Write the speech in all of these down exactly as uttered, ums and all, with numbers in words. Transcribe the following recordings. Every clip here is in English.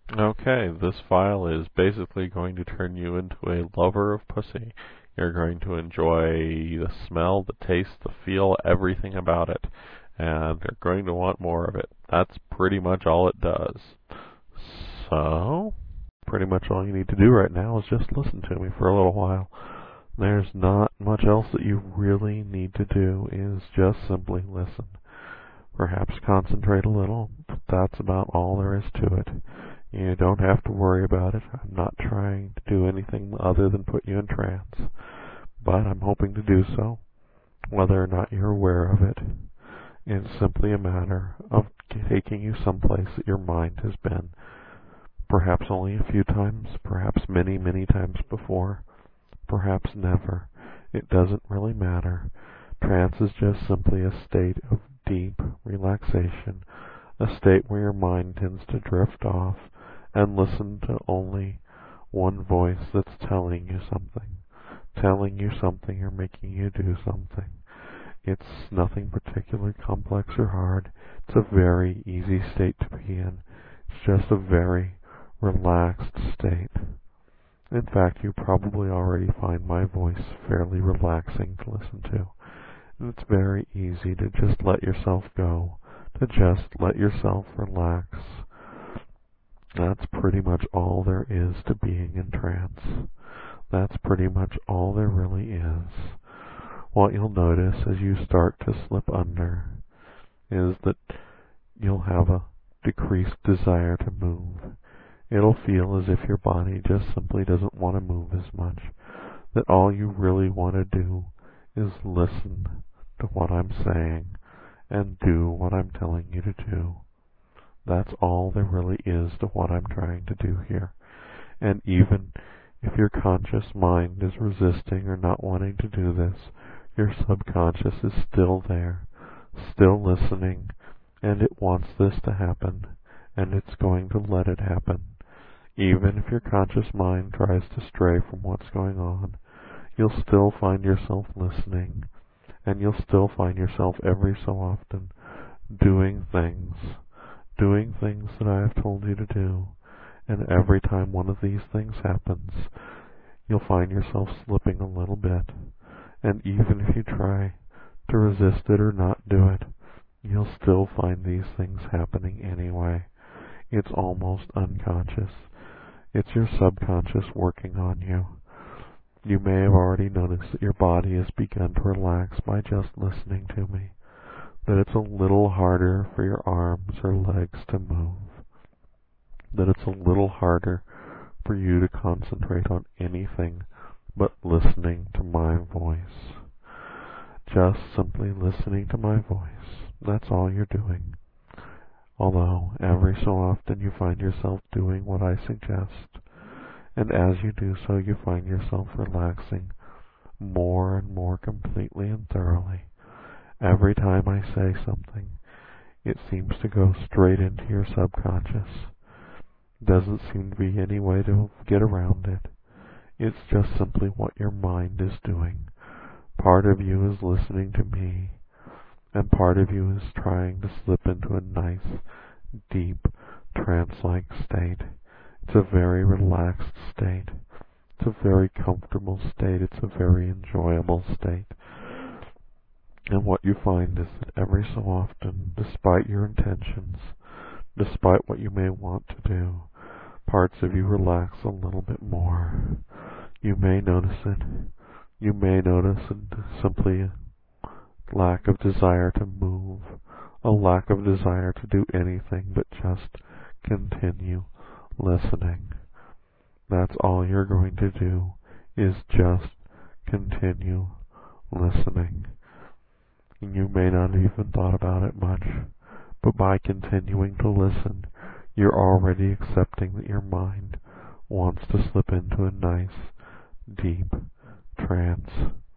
Okay, this file is basically going to turn you into a lover of pussy. You're going to enjoy the smell, the taste, the feel, everything about it. And you're going to want more of it. That's pretty much all it does. So, pretty much all you need to do right now is just listen to me for a little while. There's not much else that you really need to do, is just simply listen. Perhaps concentrate a little, but that's about all there is to it. You don't have to worry about it. I'm not trying to do anything other than put you in trance, but I'm hoping to do so. Whether or not you're aware of it, it's simply a matter of taking you someplace that your mind has been, perhaps only a few times, perhaps many, many times before, perhaps never. It doesn't really matter. Trance is just simply a state of deep relaxation, a state where your mind tends to drift off and listen to only one voice that's telling you something, telling you something or making you do something. It's nothing particularly complex or hard. It's a very easy state to be in. It's just a very relaxed state. In fact, you probably already find my voice fairly relaxing to listen to. And it's very easy to just let yourself go, to just let yourself relax. That's pretty much all there is to being in trance. That's pretty much all there really is. What you'll notice as you start to slip under is that you'll have a decreased desire to move. It'll feel as if your body just simply doesn't want to move as much, that all you really want to do is listen to what I'm saying and do what I'm telling you to do. That's all there really is to what I'm trying to do here. And even if your conscious mind is resisting or not wanting to do this, your subconscious is still there, still listening, and it wants this to happen, and it's going to let it happen. Even if your conscious mind tries to stray from what's going on, you'll still find yourself listening, and you'll still find yourself every so often doing things, doing things that I have told you to do. And every time one of these things happens, you'll find yourself slipping a little bit. And even if you try to resist it or not do it, you'll still find these things happening anyway. It's almost unconscious. It's your subconscious working on you. You may have already noticed that your body has begun to relax by just listening to me, that it's a little harder for your arms or legs to move, that it's a little harder for you to concentrate on anything but listening to my voice. Just simply listening to my voice. That's all you're doing. Although every so often you find yourself doing what I suggest, and as you do so you find yourself relaxing more and more completely and thoroughly. Every time I say something, it seems to go straight into your subconscious. Doesn't seem to be any way to get around it. It's just simply what your mind is doing. Part of you is listening to me, and part of you is trying to slip into a nice, deep, trance-like state. It's a very relaxed state. It's a very comfortable state. It's a very enjoyable state. And what you find is that every so often, despite your intentions, despite what you may want to do, parts of you relax a little bit more. You may notice it. You may notice a simply a lack of desire to move, a lack of desire to do anything but just continue listening. That's all you're going to do, is just continue listening. And you may not have even thought about it much, but by continuing to listen, you're already accepting that your mind wants to slip into a nice, deep trance.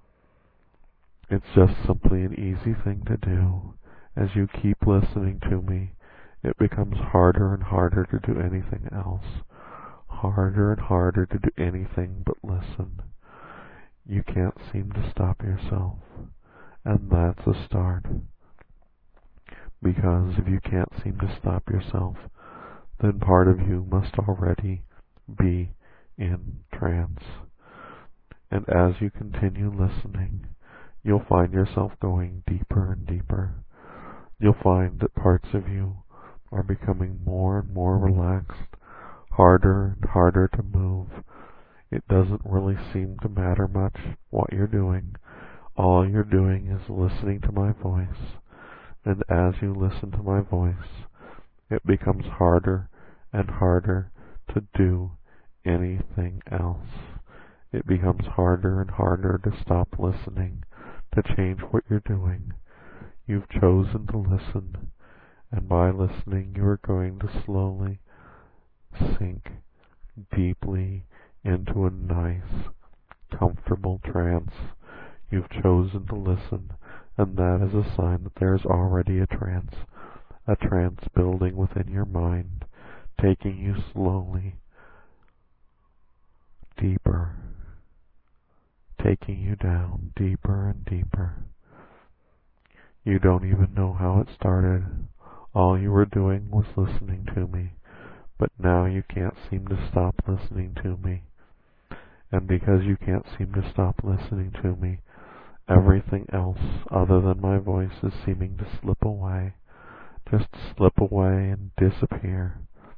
It's just simply an easy thing to do. As you keep listening to me, it becomes harder and harder to do anything else. Harder and harder to do anything but listen. You can't seem to stop yourself. And that's a start. Because if you can't seem to stop yourself, then part of you must already be in trance. And as you continue listening, you'll find yourself going deeper and deeper. You'll find that parts of you are becoming more and more relaxed, harder and harder to move. It doesn't really seem to matter much what you're doing. All you're doing is listening to my voice. And as you listen to my voice, it becomes harder and harder to do anything else. It becomes harder and harder to stop listening, to change what you're doing. You've chosen to listen, and by listening you are going to slowly sink deeply into a nice, comfortable trance. You've chosen to listen, and that is a sign that there is already a trance, a trance building within your mind, taking you slowly deeper, taking you down deeper and deeper. You don't even know how it started. All you were doing was listening to me, but now you can't seem to stop listening to me. And because you can't seem to stop listening to me, everything else other than my voice is seeming to slip away, just slip away and disappear,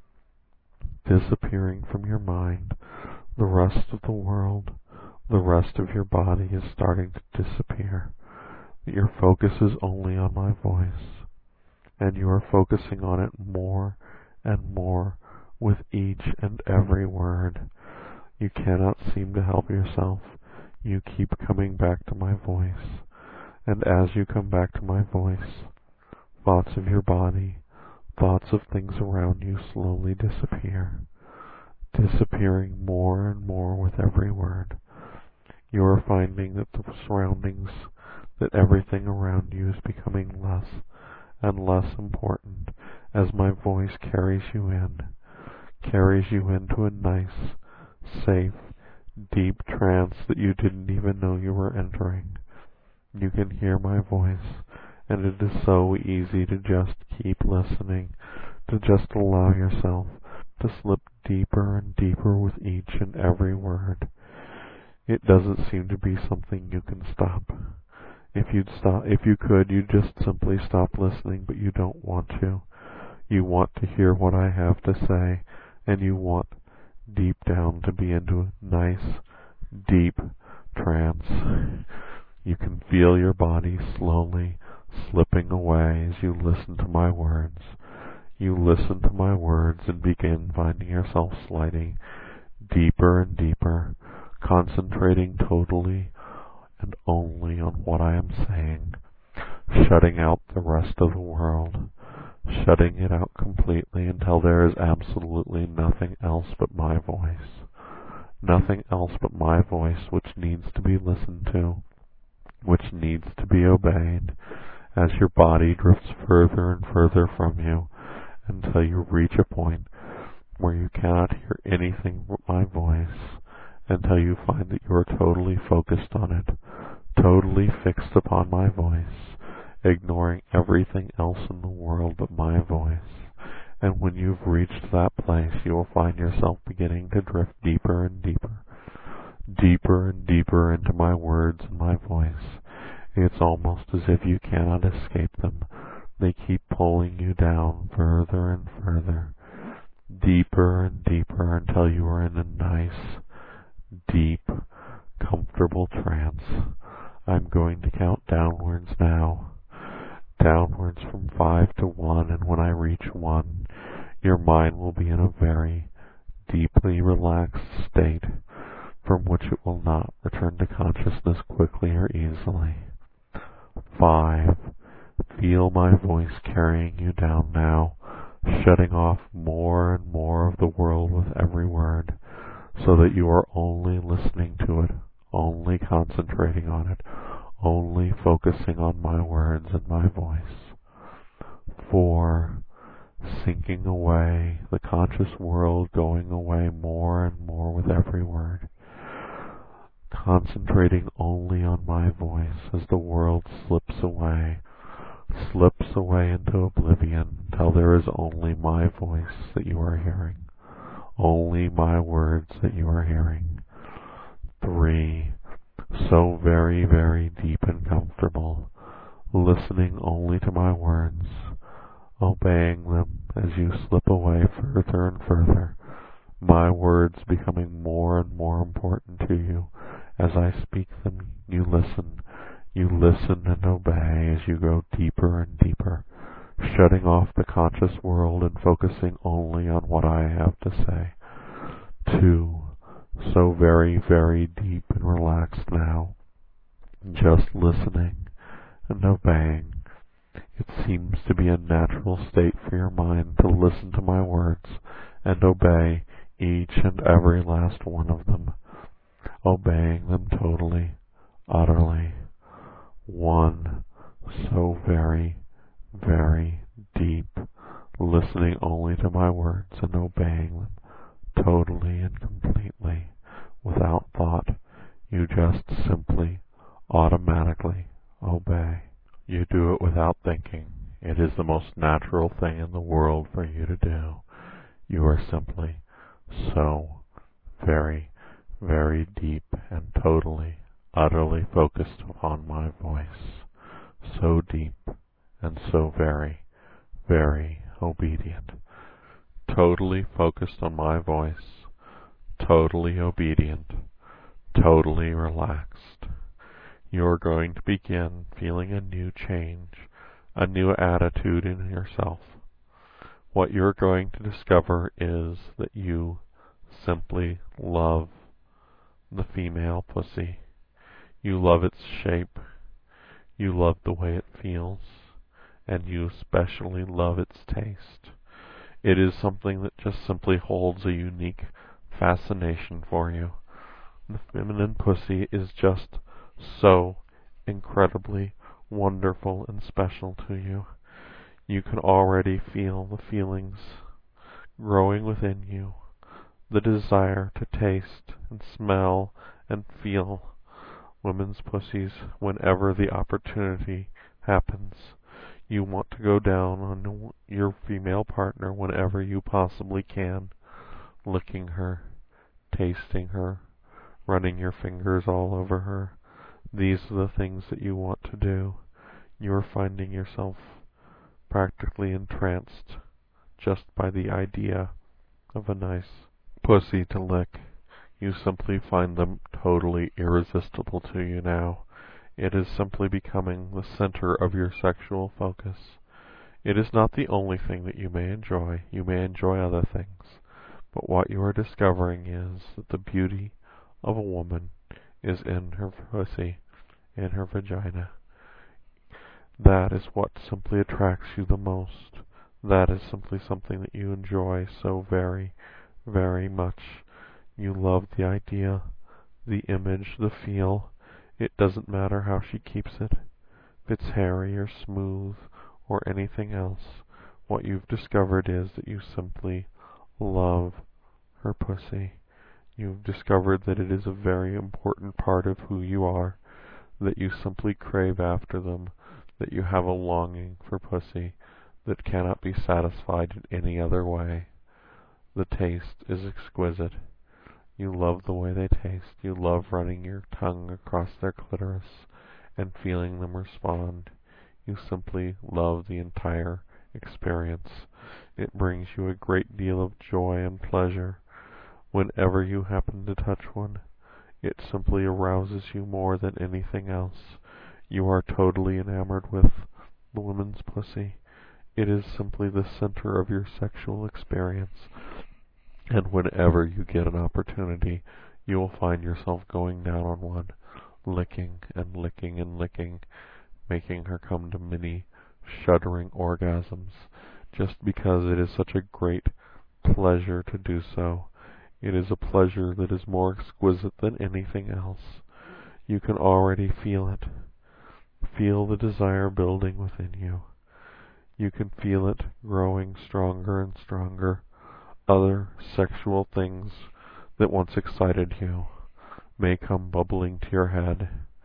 disappearing from your mind. The rest of the world, the rest of your body is starting to disappear. Your focus is only on my voice, and you are focusing on it more and more with each and every word. You cannot seem to help yourself. You keep coming back to my voice, and as you come back to my voice, thoughts of your body, thoughts of things around you slowly disappear, disappearing more and more with every word. You are finding that the surroundings, that everything around you is becoming less and less important as my voice carries you in, carries you into a nice, safe, deep trance that you didn't even know you were entering. You can hear my voice, and it is so easy to just keep listening, to just allow yourself to slip deeper and deeper with each and every word. It doesn't seem to be something you can stop. If you'd stop, if you could, you'd just simply stop listening, but you don't want to. You want to hear what I have to say, and you want deep down to be into a nice, deep trance. You can feel your body slowly slipping away as you listen to my words. You listen to my words and begin finding yourself sliding deeper and deeper, concentrating totally and only on what I am saying, shutting out the rest of the world, shutting it out completely until there is absolutely nothing else but my voice, nothing else but my voice which needs to be listened to, which needs to be obeyed, as your body drifts further and further from you until you reach a point where you cannot hear anything but my voice, until you find that you are totally focused on it, totally fixed upon my voice, ignoring everything else in the world but my voice. And when you've reached that place, you will find yourself beginning to drift deeper and deeper, deeper and deeper into my words and my voice. It's almost as if you cannot escape them. They keep pulling you down further and further, deeper and deeper, until you are in a nice, deep, comfortable trance. I'm going to count downwards now, downwards from five to one, and when I reach one, your mind will be in a very deeply relaxed state from which it will not return to consciousness quickly or easily. Five. Feel my voice carrying you down now, shutting off more and more of the world with every word, so that you are only listening to it, only concentrating on it, only focusing on my words and my voice. Four. Sinking away, the conscious world going away more and more with every word, concentrating only on my voice as the world slips away, slips away into oblivion till there is only my voice that you are hearing, only my words that you are hearing. Three, so very, very deep and comfortable, listening only to my words, obeying them as you slip away further and further, my words becoming more and more important to you. As I speak them, you listen. You listen and obey as you go deeper and deeper, shutting off the conscious world and focusing only on what I have to say. Two, so very, very deep and relaxed now, just listening and obeying. It seems to be a natural state for your mind to listen to my words and obey each and every last one of them, obeying them totally, utterly. One, so very, very deep, listening only to my words and obeying them totally and completely, without thought. You just simply, automatically obey. You do it without thinking. It is the most natural thing in the world for you to do. You are simply so very, very deep and totally, utterly focused upon my voice, so deep and so very, very obedient, totally focused on my voice, totally obedient, totally relaxed. You're going to begin feeling a new change, a new attitude in yourself. What you're going to discover is that you simply love the female pussy. You love its shape, you love the way it feels, and you especially love its taste. It is something that just simply holds a unique fascination for you. The feminine pussy is just so incredibly wonderful and special to you. You can already feel the feelings growing within you, the desire to taste and smell and feel women's pussies whenever the opportunity happens. You want to go down on your female partner whenever you possibly can, licking her, tasting her, running your fingers all over her. These are the things that you want to do. You are finding yourself practically entranced just by the idea of a nice pussy to lick. You simply find them totally irresistible to you now. It is simply becoming the center of your sexual focus. It is not the only thing that you may enjoy. You may enjoy other things. But what you are discovering is that the beauty of a woman is in her pussy, in her vagina. That is what simply attracts you the most. That is simply something that you enjoy so very, very much. You love the idea, the image, the feel. It doesn't matter how she keeps it. If it's hairy or smooth or anything else, what you've discovered is that you simply love her pussy. You've discovered that it is a very important part of who you are, that you simply crave after them, that you have a longing for pussy that cannot be satisfied in any other way. The taste is exquisite. You love the way they taste. You love running your tongue across their clitoris and feeling them respond. You simply love the entire experience. It brings you a great deal of joy and pleasure. Whenever you happen to touch one, it simply arouses you more than anything else. You are totally enamored with the woman's pussy. It is simply the center of your sexual experience. And whenever you get an opportunity, you will find yourself going down on one, licking and licking and licking, making her come to many shuddering orgasms, just because it is such a great pleasure to do so. It is a pleasure that is more exquisite than anything else. You can already feel it. Feel the desire building within you. You can feel it growing stronger and stronger. Other sexual things that once excited you may come bubbling to your head.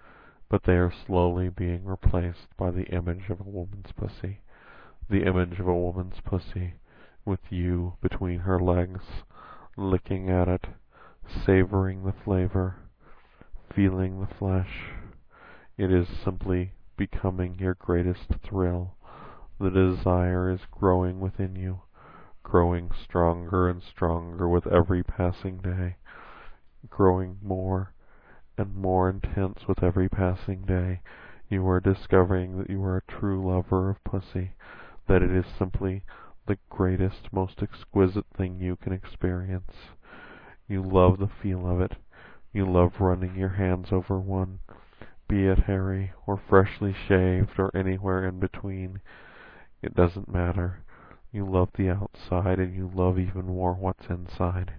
but they are slowly being replaced by the image of a woman's pussy. The image of a woman's pussy with you between her legs, licking at it, savoring the flavor, feeling the flesh. It is simply becoming your greatest thrill. The desire is growing within you, growing stronger and stronger with every passing day, growing more and more intense with every passing day. You are discovering that you are a true lover of pussy, that it is simply the greatest, most exquisite thing you can experience. You love the feel of it. You love running your hands over one, be it hairy or freshly shaved or anywhere in between. It doesn't matter. You love the outside, and you love even more what's inside.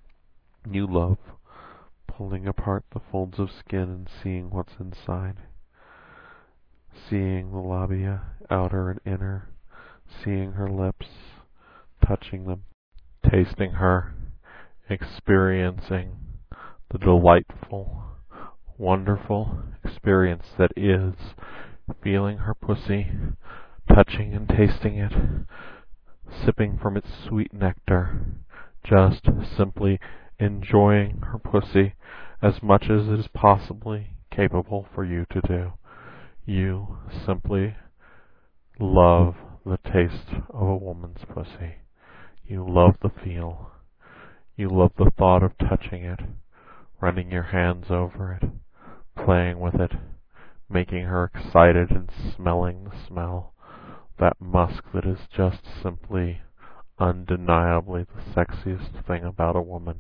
You love pulling apart the folds of skin and seeing what's inside. Seeing the labia, outer and inner. Seeing her lips, touching them. Tasting her, experiencing the delightful, wonderful experience that is feeling her pussy, touching and tasting it, sipping from its sweet nectar, just simply enjoying her pussy as much as it is possibly capable for you to do. You simply love the taste of a woman's pussy. You love the feel. You love the thought of touching it, running your hands over it, playing with it, making her excited and smelling the smell, that musk that is just simply, undeniably the sexiest thing about a woman.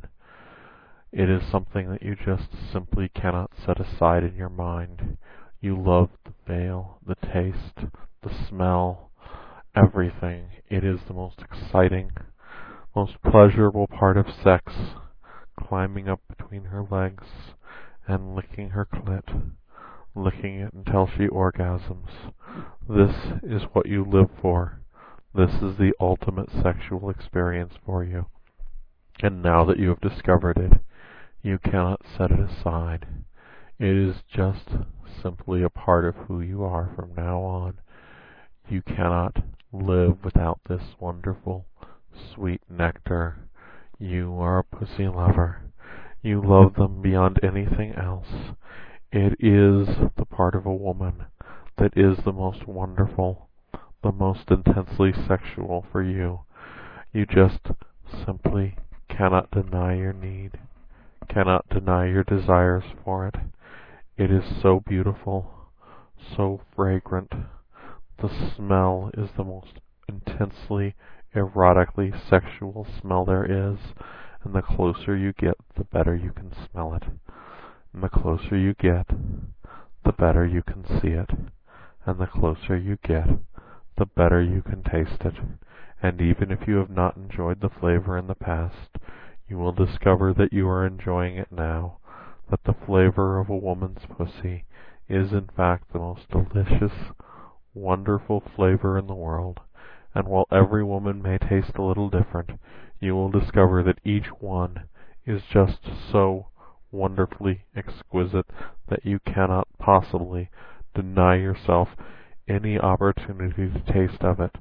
It is something that you just simply cannot set aside in your mind. You love the veil, the taste, the smell, everything. It is the most exciting, most pleasurable part of sex, climbing up between her legs and licking her clit, licking it until she orgasms. This is what you live for. This is the ultimate sexual experience for you. And now that you have discovered it, you cannot set it aside. It is just simply a part of who you are from now on. You cannot live without this wonderful, sweet nectar. You are a pussy lover. You love them beyond anything else. It is the part of a woman that is the most wonderful, the most intensely sexual for you. You just simply cannot deny your need, cannot deny your desires for it. It is so beautiful, so fragrant. The smell is the most intensely, erotically sexual smell there is, and the closer you get, the better you can smell it. And the closer you get, the better you can see it. And the closer you get, the better you can taste it. And even if you have not enjoyed the flavor in the past, you will discover that you are enjoying it now, that the flavor of a woman's pussy is in fact the most delicious, wonderful flavor in the world. And while every woman may taste a little different, you will discover that each one is just so wonderfully exquisite that you cannot possibly deny yourself any opportunity to taste of it,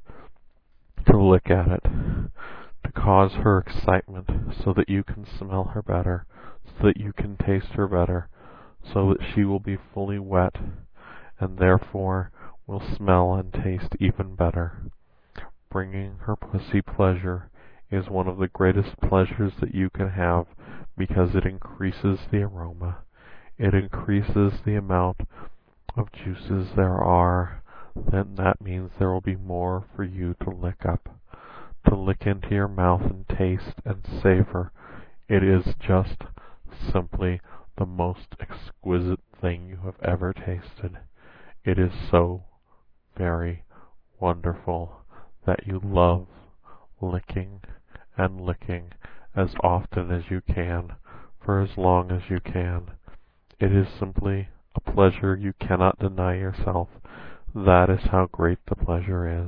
to lick at it, to cause her excitement so that you can smell her better, so that you can taste her better, so that she will be fully wet and therefore will smell and taste even better. Bringing her pussy pleasure is one of the greatest pleasures that you can have because it increases the aroma. It increases the amount of juices there are. Then that means there will be more for you to lick up, to lick into your mouth and taste and savor. It is just simply the most exquisite thing you have ever tasted. It is so very wonderful that you love licking and licking as often as you can, for as long as you can. It is simply a pleasure you cannot deny yourself. That is how great the pleasure is.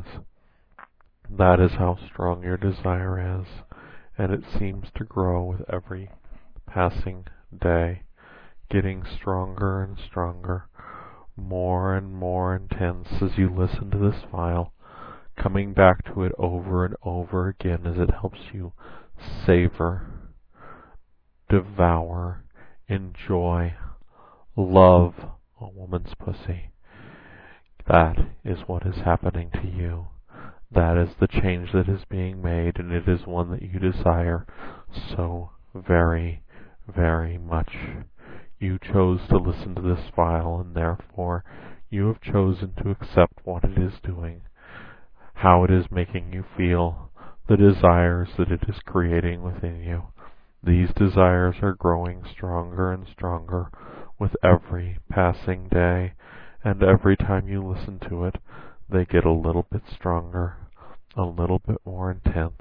That is how strong your desire is, and it seems to grow with every passing day, getting stronger and stronger. more and more intense as you listen to this file, coming back to it over and over again as it helps you savor, devour, enjoy, love a woman's pussy. That is what is happening to you. That is the change that is being made, and it is one that you desire so very, very much. You chose to listen to this file, and therefore you have chosen to accept what it is doing, how it is making you feel, the desires that it is creating within you. These desires are growing stronger and stronger with every passing day, and every time you listen to it, they get a little bit stronger, a little bit more intense.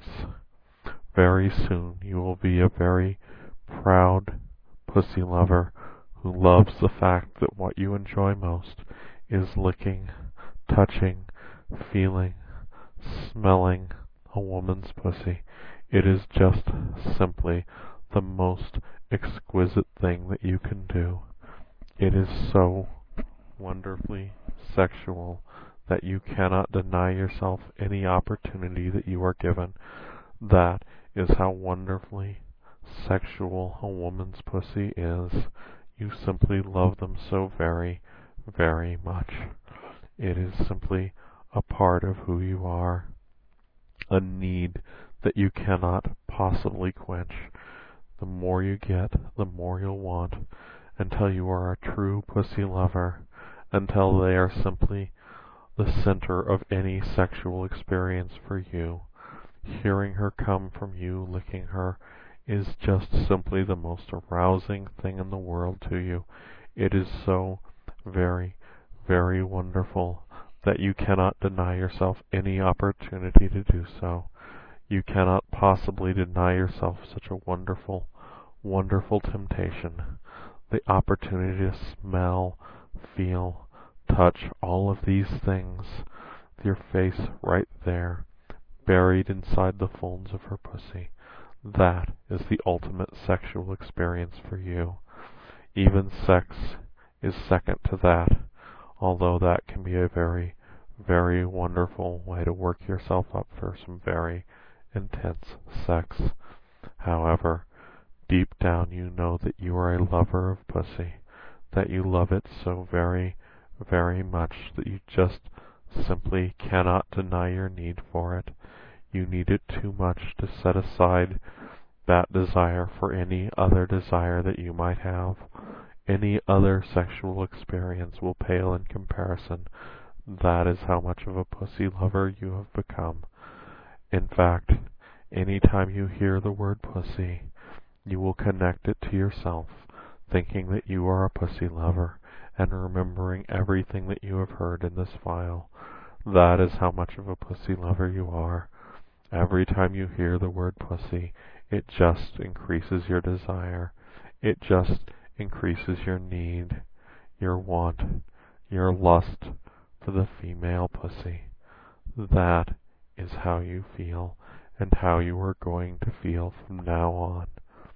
Very soon you will be a very proud pussy lover who loves the fact that what you enjoy most is licking, touching, feeling, smelling a woman's pussy. It is just simply the most exquisite thing that you can do. It is so wonderfully sexual that you cannot deny yourself any opportunity that you are given. That is how wonderfully sexual a woman's pussy is. You simply love them so very, very much. It is simply a part of who you are, a need that you cannot possibly quench. The more you get, the more you'll want, until you are a true pussy lover, until they are simply the center of any sexual experience for you. Hearing her come from you, licking her, is just simply the most arousing thing in the world to you. It is so very, very wonderful that you cannot deny yourself any opportunity to do so. You cannot possibly deny yourself such a wonderful, wonderful temptation. The opportunity to smell, feel, touch all of these things, with your face right there, buried inside the folds of her pussy. That is the ultimate sexual experience for you. Even sex is second to that, although that can be a very, very wonderful way to work yourself up for some very intense sex. However, deep down you know that you are a lover of pussy, that you love it so very, very much that you just simply cannot deny your need for it. You need it too much to set aside that desire for any other desire that you might have. Any other sexual experience will pale in comparison. That is how much of a pussy lover you have become. In fact, any time you hear the word pussy, you will connect it to yourself, thinking that you are a pussy lover, and remembering everything that you have heard in this file. That is how much of a pussy lover you are. Every time you hear the word pussy, it just increases your desire. It just increases your need, your want, your lust for the female pussy. That is how you feel, and how you are going to feel from now on.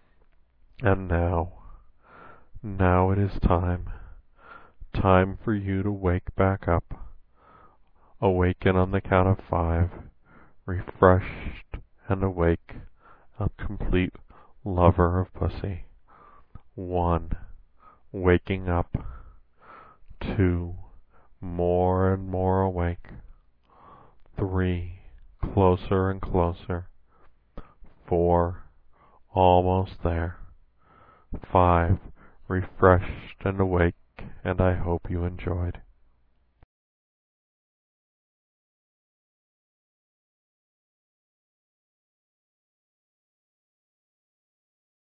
And now, now it is time, time for you to wake back up. Awaken on the count of five, refreshed and awake, a complete lover of pussy. One, waking up. Two, more and more awake. Three, closer and closer. Four, almost there. Five, refreshed and awake, and I hope you enjoyed.